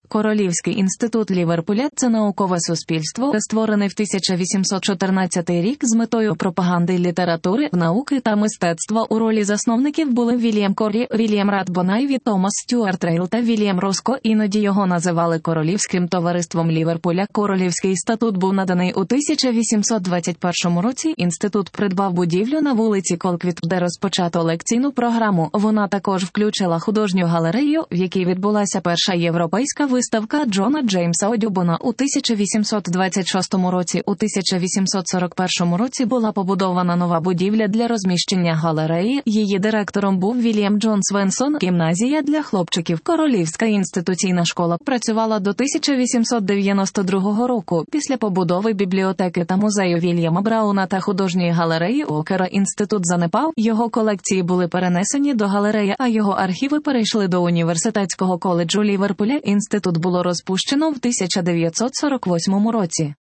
Королівський інститут Ліверпуля – це наукове суспільство, створене в 1814 рік з метою пропаганди літератури, науки та мистецтва. У ролі засновників були Вільям Коррі, Вільям Радбонайві, Томас Стюарт Рейл та Вільям Роско. Іноді його називали Королівським товариством Ліверпуля. Королівський статут був наданий у 1821 році. Інститут придбав будівлю на вулиці Колквіт, де розпочато лекційну програму. Вона також включила художню галерею, в якій відбулася перша європейська виставка Джона Джеймса Одюбона у 1826 році. У 1841 році була побудована нова будівля для розміщення галереї. Її директором був Вільям Джон Свенсон. Гімназія для хлопчиків. Королівська інституційна школа працювала до 1892 року. Після побудови бібліотеки та музею Вільяма Брауна та художньої галереї Окера інститут занепав. Його колекції були перенесені до галереї, а його архіви перейшли до університетського коледжу Ліверпуля. Інститут було розпущено в 1948 році.